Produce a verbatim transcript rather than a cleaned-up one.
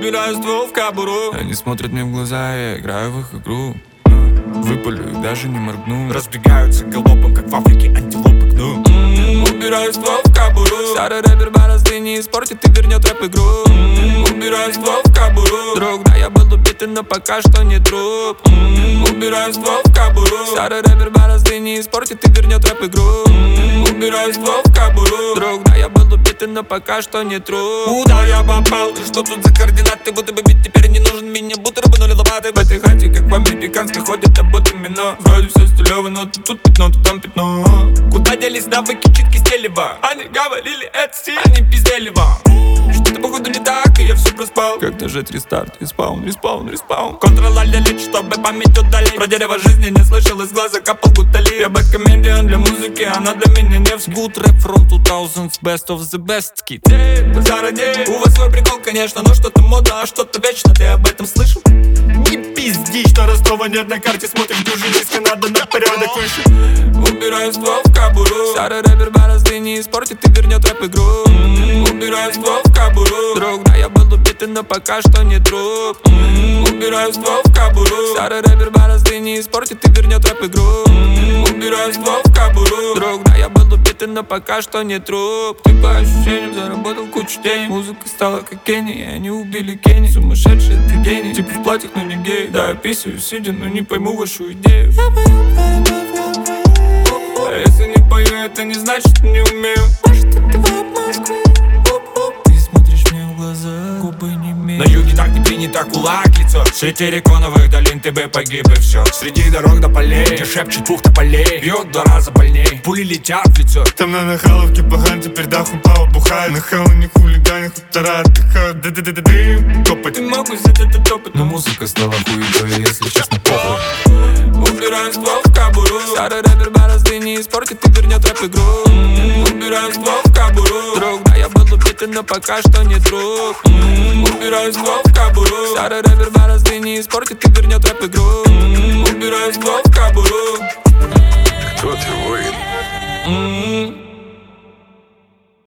Убираю ствол в кобуру. Они смотрят мне в глаза, я играю в их игру. Выпалю их, даже не моргну. Разбегаются галопом, как в Африке антилопы гну. Убираю ствол в кобуру. Старый рэпер борозды не испортит и вернет рэп-игру. Убираю ствол в кобуру. Друг, да, я был убитый, но пока что не труп. Убираю ствол в кобуру. Старый рэпер борозды не испортит и вернет рэп-игру. Убираю ствол в кобуру. Друг, да, я был убитый, но пока что не труп. Куда я попал? Что тут за координаты? Будто бы бит теперь не нужен. Меня будто рыбанули лопаты. В этой хате, как в американской, ходят оботы мино. Вроде все стилево, но тут, тут пятно, тут там пятно. Куда делись навыки читки Стелева? Они говорили, это стиль, они пиздели вам. Что-то походу не так, и я все проспал. Как нажать рестарт, респаун, респаун, респаун. Контроль-лечь, чтобы память удалить. Про дерево жизни не слышал, из глаза капал гутали. Я бэткомедиан для музыки, она для меня Невский. Good rap from two thousands, best of the best kid. Заради, у вас свой прикол, конечно, но что-то модно, а что-то вечно. Ты об этом слышал? Не пизди, что Ростова нет на карте. Смотрим дюжи диски, надо на порядок выше. Убираю ствол в кобуру. Старый рэпер борозды не испортит и вернет рэп-игру. Убираю ствол в кобуру. Друг, да, я был убитый, но пока что не труп. Убираю ствол в кобуру. Старый рэпер борозды не испортит и вернет рэп-игру. Убираю ствол в кобуру. Друг, да, я был убитый, но пока что не труп. Ты по ощущениям заработал кучу денег. Музыка стала как Кенни, и они убили Кенни. Сумасшедший ты гений, типа в платьях, но не гей. Да, я писаю сидя, но не пойму вашу идею. А если не пою, это не значит, не умею. Может, это вайб Москвы. Ты смотришь мне в глаза, губы не имеют. На юге так не принято, кулак лицо. Среди реконовых долин ты бы погиб и все. Среди дорог до полей, где шепчет бухта полей. Бьет два раза больней, пули летят в лицо. Там на нахаловке поган, теперь дахом пава бухает. Нахалы не хулигане, хутора отдыхают. Ды-ды-ды-ды-дым, топать. Ты мог взять этот опыт, Но музыка стала хуевой, если честно, похуй. убираю ствол в кобуру. Старый рэпер борозды не испортит и вернет рэп-игру. Убираю ствол в кобуру. Друг, да, я был убитый, но пока что не труп. Убираю ствол в кобуру. Старый рэпер борозды не испортит и вернет рэп-игру. Убираю ствол в кобуру.